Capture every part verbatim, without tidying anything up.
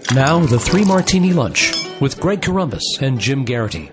Now, the Three Martini Lunch with Greg Corombos and Jim Garrity.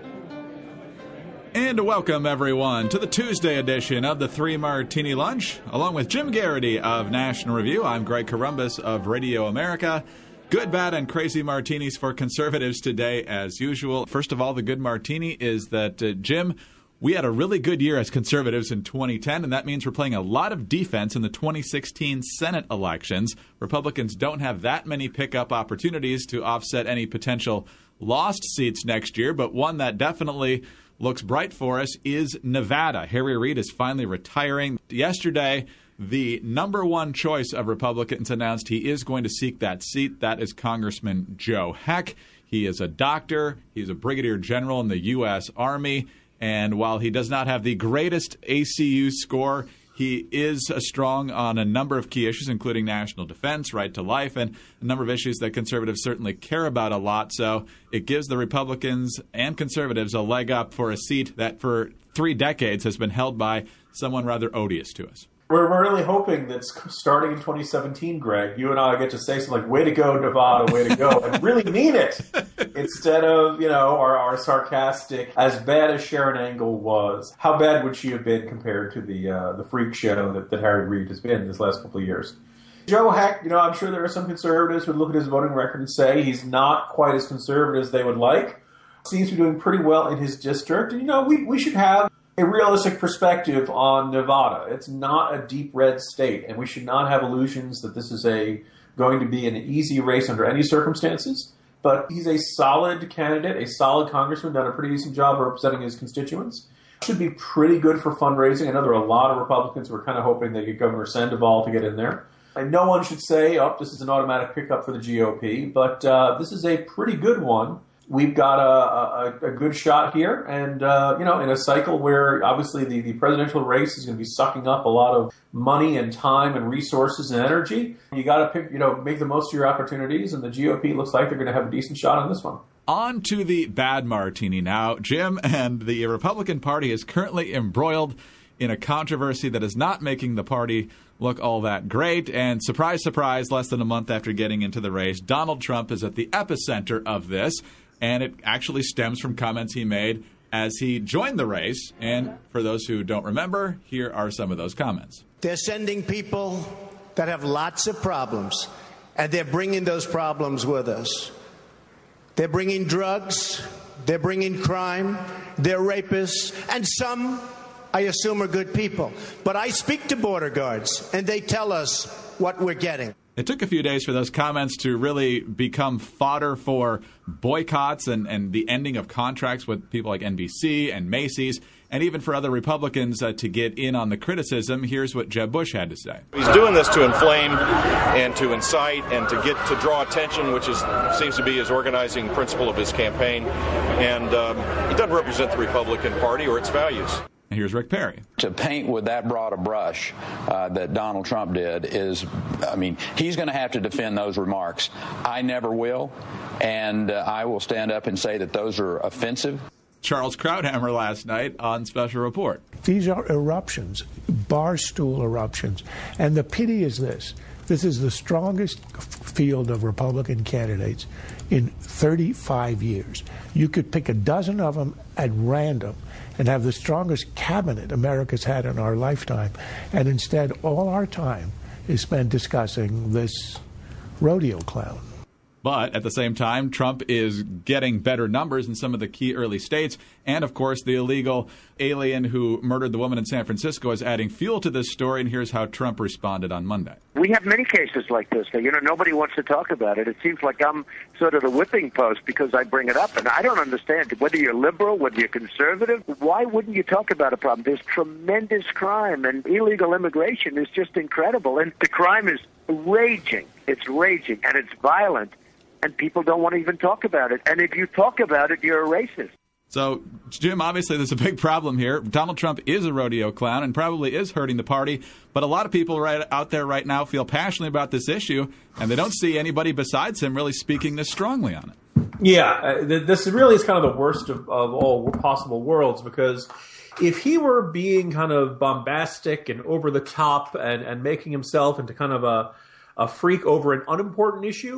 And welcome, everyone, to the Tuesday edition of the Three Martini Lunch. Along with Jim Garrity of National Review, I'm Greg Corombos of Radio America. Good, bad, and crazy martinis for conservatives today, as usual. First of all, the good martini is that, uh, Jim, we had a really good year as conservatives in twenty ten, and that means we're playing a lot of defense in the twenty sixteen Senate elections. Republicans don't have that many pickup opportunities to offset any potential lost seats next year, but one that definitely looks bright for us is Nevada. Harry Reid is finally retiring. Yesterday, the number one choice of Republicans announced he is going to seek that seat. That is Congressman Joe Heck. He is a doctor. He's a brigadier general in the U S Army. And while he does not have the greatest A C U score, he is strong on a number of key issues, including national defense, right to life, and a number of issues that conservatives certainly care about a lot. So it gives the Republicans and conservatives a leg up for a seat that for three decades has been held by someone rather odious to us. We're really hoping that starting in twenty seventeen, Greg, you and I get to say something like, way to go, Nevada, way to go, and really mean it, instead of, you know, our, our sarcastic, as bad as Sharon Angle was, how bad would she have been compared to the uh, the freak show that, that Harry Reid has been this last couple of years? Joe Heck, you know, I'm sure there are some conservatives who look at his voting record and say he's not quite as conservative as they would like. Seems to be doing pretty well in his district, and, you know, we, we should have a realistic perspective on Nevada. It's not a deep red state, and we should not have illusions that this is a going to be an easy race under any circumstances. But he's a solid candidate, a solid congressman, done a pretty decent job representing his constituents. Should be pretty good for fundraising. I know there are a lot of Republicans who are kind of hoping they get Governor Sandoval to get in there. And no one should say, oh, this is an automatic pickup for the G O P, but uh, this is a pretty good one. We've got a, a, a good shot here, and, uh, you know, in a cycle where obviously the, the presidential race is going to be sucking up a lot of money and time and resources and energy. You got to pick, you know, make the most of your opportunities, and the G O P looks like they're going to have a decent shot on this one. On to the bad martini now, Jim, and the Republican Party is currently embroiled in a controversy that is not making the party look all that great. And surprise, surprise, less than a month after getting into the race, Donald Trump is at the epicenter of this. And it actually stems from comments he made as he joined the race. And for those who don't remember, here are some of those comments. They're sending people that have lots of problems, and they're bringing those problems with us. They're bringing drugs, they're bringing crime, they're rapists, and some, I assume, are good people. But I speak to border guards, and they tell us what we're getting. It took a few days for those comments to really become fodder for boycotts and, and the ending of contracts with people like N B C and Macy's, and even for other Republicans uh, to get in on the criticism. Here's what Jeb Bush had to say. He's doing this to inflame and to incite and to get to draw attention, which is seems to be his organizing principle of his campaign. And um, he doesn't represent the Republican Party or its values. And here's Rick Perry. To paint with that broad a brush uh, that Donald Trump did is, I mean, he's going to have to defend those remarks. I never will, and uh, I will stand up and say that those are offensive. Charles Krauthammer last night on Special Report. These are eruptions, barstool eruptions. And the pity is this. This is the strongest field of Republican candidates in thirty-five years. You could pick a dozen of them at random and have the strongest cabinet America's had in our lifetime. And instead, all our time is spent discussing this rodeo clown. But at the same time, Trump is getting better numbers in some of the key early states. And, of course, the illegal alien who murdered the woman in San Francisco is adding fuel to this story. And here's how Trump responded on Monday. We have many cases like this that, you know, nobody wants to talk about it. It seems like I'm sort of the whipping post because I bring it up. And I don't understand whether you're liberal, whether you're conservative. Why wouldn't you talk about a problem? There's tremendous crime, and illegal immigration is just incredible. And the crime is raging. It's raging, and it's violent. And people don't want to even talk about it. And if you talk about it, you're a racist. So, Jim, obviously there's a big problem here. Donald Trump is a rodeo clown and probably is hurting the party. But a lot of people right out there right now feel passionately about this issue, and they don't see anybody besides him really speaking this strongly on it. Yeah, uh, this really is kind of the worst of, of all possible worlds, because if he were being kind of bombastic and over the top and, and making himself into kind of a, a freak over an unimportant issue,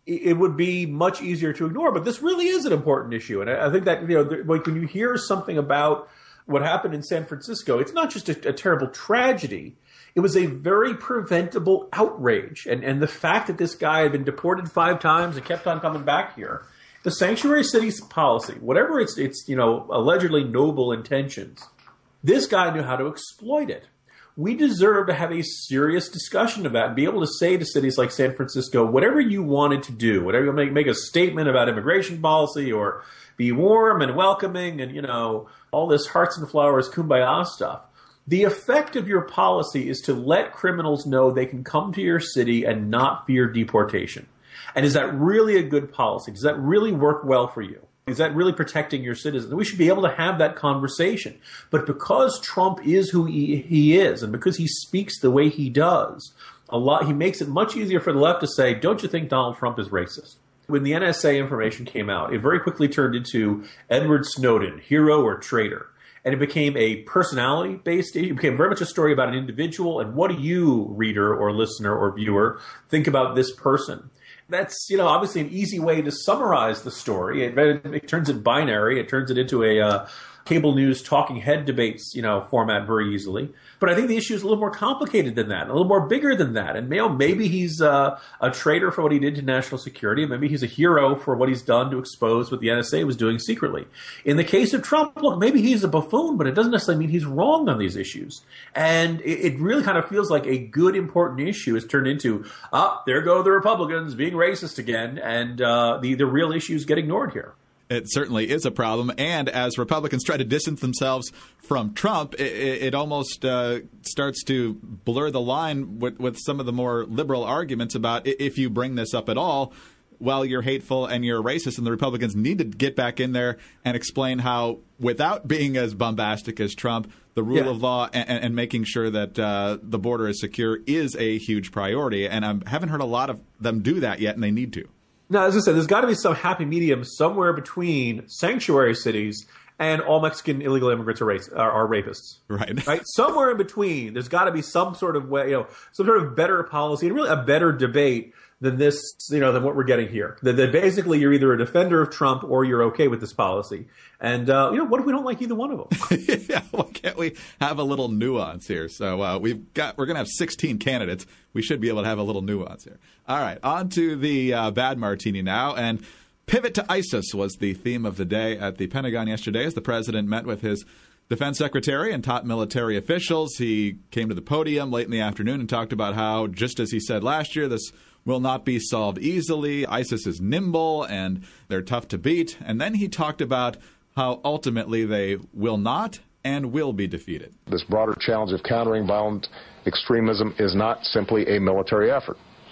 it would be much easier to ignore. But this really is an important issue. And I think that, you know, like when you hear something about what happened in San Francisco, it's not just a, a terrible tragedy. It was a very preventable outrage. And, and the fact that this guy had been deported five times and kept on coming back here, the sanctuary cities policy, whatever its, its you know, allegedly noble intentions, this guy knew how to exploit it. We deserve to have a serious discussion about it and be able to say to cities like San Francisco, whatever you wanted to do, whatever you make, make a statement about immigration policy or be warm and welcoming and, you know, all this hearts and flowers, kumbaya stuff. The effect of your policy is to let criminals know they can come to your city and not fear deportation. And is that really a good policy? Does that really work well for you? Is that really protecting your citizens? We should be able to have that conversation. But because Trump is who he, he is, and because he speaks the way he does, a lot he makes it much easier for the left to say, don't you think Donald Trump is racist? When the N S A information came out, it very quickly turned into Edward Snowden, hero or traitor. And it became a personality-based issue. It became very much a story about an individual. And what do you, reader or listener or viewer, think about this person? That's, you know, obviously an easy way to summarize the story. It, it, it turns it binary. It turns it into a uh, cable news talking head debates, you know, format very easily. But I think the issue is a little more complicated than that, a little more bigger than that. And you know, maybe he's uh, a traitor for what he did to national security. Maybe he's a hero for what he's done to expose what the N S A was doing secretly. In the case of Trump, look, maybe he's a buffoon, but it doesn't necessarily mean he's wrong on these issues. And it, it really kind of feels like a good, important issue has turned into, ah, there go the Republicans being racist again, and uh, the, the real issues get ignored here. It certainly is a problem. And as Republicans try to distance themselves from Trump, it, it almost uh, starts to blur the line with, with some of the more liberal arguments about if you bring this up at all, well, you're hateful and you're racist. And the Republicans need to get back in there and explain how, without being as bombastic as Trump, the rule yeah. of law and, and making sure that uh, the border is secure is a huge priority. And I haven't heard a lot of them do that yet, and they need to. Now, as I said, there's got to be some happy medium somewhere between sanctuary cities and all Mexican illegal immigrants are, race, are, are rapists. Right. Right. Somewhere in between, there's got to be some sort of way, you know, some sort of better policy and really a better debate than this, you know, than what we're getting here. That, that basically you're either a defender of Trump or you're okay with this policy. And, uh, you know, what if we don't like either one of them? Yeah, why can't we have a little nuance here? So uh, we've got we're going to have sixteen candidates. We should be able to have a little nuance here. All right, on to the uh, bad martini now. And pivot to ISIS was the theme of the day at the Pentagon yesterday as the president met with his defense secretary and top military officials. He came to the podium late in the afternoon and talked about how, just as he said last year, this will not be solved easily. ISIS is nimble and they're tough to beat. And then he talked about how ultimately they will not and will be defeated. This broader challenge of countering violent extremism is not simply a military effort.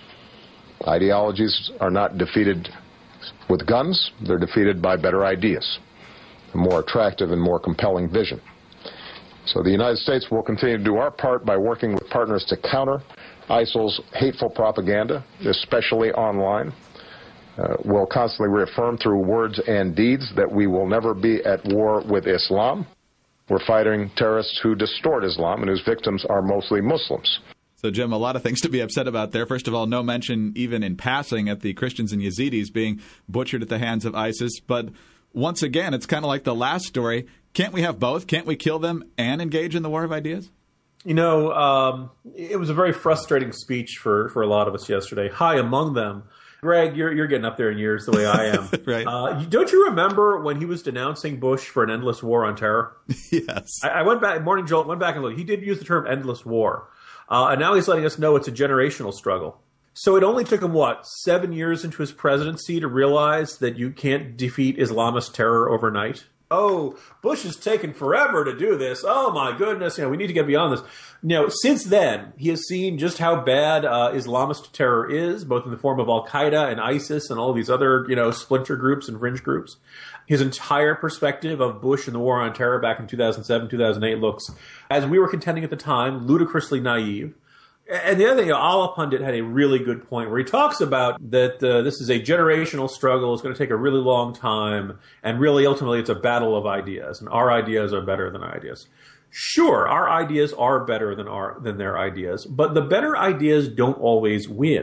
Ideologies are not defeated with guns. They're defeated by better ideas, a more attractive and more compelling vision. So the United States will continue to do our part by working with partners to counter ISIL's hateful propaganda, especially online. Uh, we'll constantly reaffirm through words and deeds that we will never be at war with Islam. We're fighting terrorists who distort Islam and whose victims are mostly Muslims. So, Jim, a lot of things to be upset about there. First of all, no mention even in passing at the Christians and Yazidis being butchered at the hands of ISIS. But once again, it's kind of like the last story. Can't we have both? Can't we kill them and engage in the war of ideas? You know, um, it was a very frustrating speech for, for a lot of us yesterday. High among them, Greg, you're you're getting up there in years the way I am. Right. Uh, don't you remember when he was denouncing Bush for an endless war on terror? Yes. I, I went back, Morning Jolt, went back and looked. He did use the term endless war. Uh, and now he's letting us know it's a generational struggle. So it only took him, what, seven years into his presidency to realize that you can't defeat Islamist terror overnight? Oh, Bush has taken forever to do this. Oh, my goodness. You know, we need to get beyond this. You know, since then, he has seen just how bad uh, Islamist terror is, both in the form of Al-Qaeda and ISIS and all these other, you know, splinter groups and fringe groups. His entire perspective of Bush and the war on terror back in two thousand seven, two thousand eight looks, as we were contending at the time, ludicrously naive. And the other thing, Allah Pundit had a really good point where he talks about that uh, this is a generational struggle. It's going to take a really long time. And really, ultimately, it's a battle of ideas. And our ideas are better than our ideas. Sure, our ideas are better than our than their ideas. But the better ideas don't always win.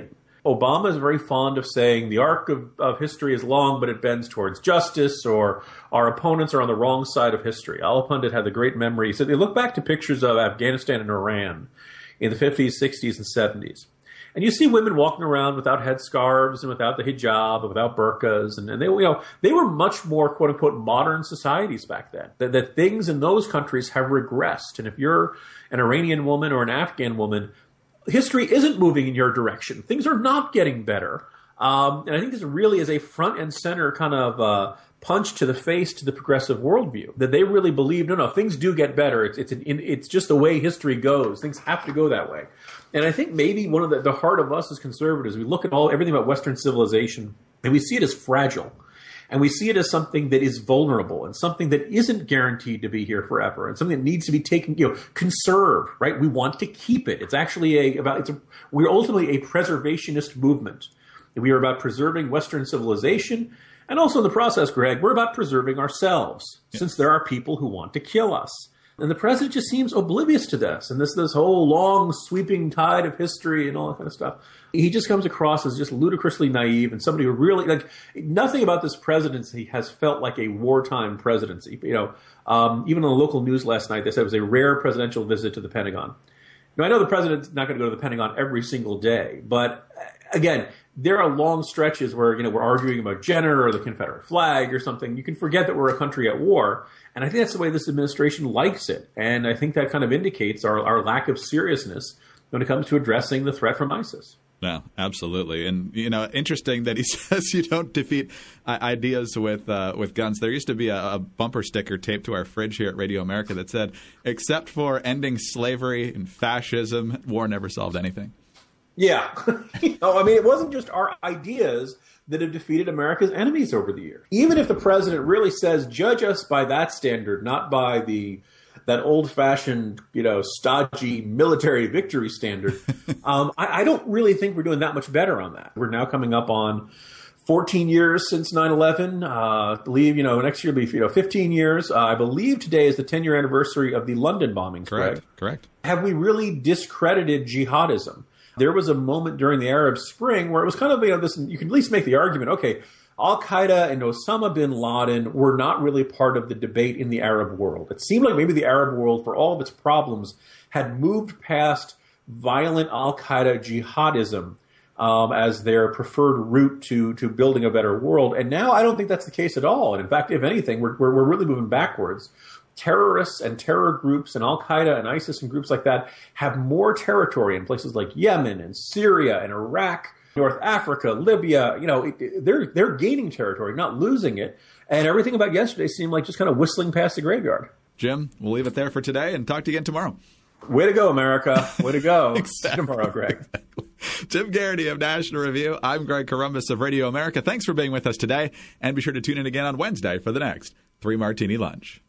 Obama is very fond of saying the arc of, of history is long, but it bends towards justice, or our opponents are on the wrong side of history. Al Pundit had the great memory. He said they look back to pictures of Afghanistan and Iran in the fifties, sixties, and seventies. And you see women walking around without headscarves and without the hijab and without burqas. And, and they, you know, they were much more, quote unquote, modern societies back then. That, that things in those countries have regressed. And if you're an Iranian woman or an Afghan woman, history isn't moving in your direction. Things are not getting better. Um, and I think this really is a front and center kind of uh, punch to the face to the progressive worldview, that they really believe, no, no, things do get better. It's it's an, it's just the way history goes. Things have to go that way. And I think maybe one of the, the heart of us as conservatives, we look at all everything about Western civilization and we see it as fragile. And we see it as something that is vulnerable and something that isn't guaranteed to be here forever, and something that needs to be taken, you know, conserved, right? We want to keep it. It's actually a about it's a we're ultimately a preservationist movement. We are about preserving Western civilization, and also in the process, Greg, we're about preserving ourselves, yeah. since there are people who want to kill us. And the president just seems oblivious to this, and this this whole long sweeping tide of history and all that kind of stuff. He just comes across as just ludicrously naive, and somebody who really, like, nothing about this presidency has felt like a wartime presidency. You know, um, even on the local news last night, they said it was a rare presidential visit to the Pentagon. Now, I know the president's not going to go to the Pentagon every single day, but again, there are long stretches where, you know, we're arguing about Jenner or the Confederate flag or something. You can forget that we're a country at war. And I think that's the way this administration likes it. And I think that kind of indicates our, our lack of seriousness when it comes to addressing the threat from ISIS. No, absolutely. And, you know, interesting that he says you don't defeat uh, ideas with uh, with guns. There used to be a, a bumper sticker taped to our fridge here at Radio America that said, except for ending slavery and fascism, war never solved anything. Yeah. you know, I mean, it wasn't just our ideas that have defeated America's enemies over the years. Even if the president really says, judge us by that standard, not by the that old-fashioned, you know, stodgy military victory standard, um, I, I don't really think we're doing that much better on that. We're now coming up on fourteen years since nine eleven. Uh, I believe, you know, next year will be, you know, fifteen years. Uh, I believe today is the ten-year anniversary of the London bombings. Correct, Greg. correct. Have we really discredited jihadism? There was a moment during the Arab Spring where it was kind of, you know, this, you can at least make the argument, okay, Al-Qaeda and Osama bin Laden were not really part of the debate in the Arab world. It seemed like maybe the Arab world, for all of its problems, had moved past violent Al-Qaeda jihadism um, as their preferred route to to building a better world. And now I don't think that's the case at all. And in fact, if anything, we're we're, we're really moving backwards. Terrorists and terror groups and Al-Qaeda and ISIS and groups like that have more territory in places like Yemen and Syria and Iraq, North Africa, Libya. You know, it, it, they're they're gaining territory, not losing it. And everything about yesterday seemed like just kind of whistling past the graveyard. Jim, we'll leave it there for today and talk to you again tomorrow. Way to go, America. Way to go. Exactly. See you tomorrow, Greg. Jim Garrity of National Review. I'm Greg Corombos of Radio America. Thanks for being with us today. And be sure to tune in again on Wednesday for the next Three Martini Lunch.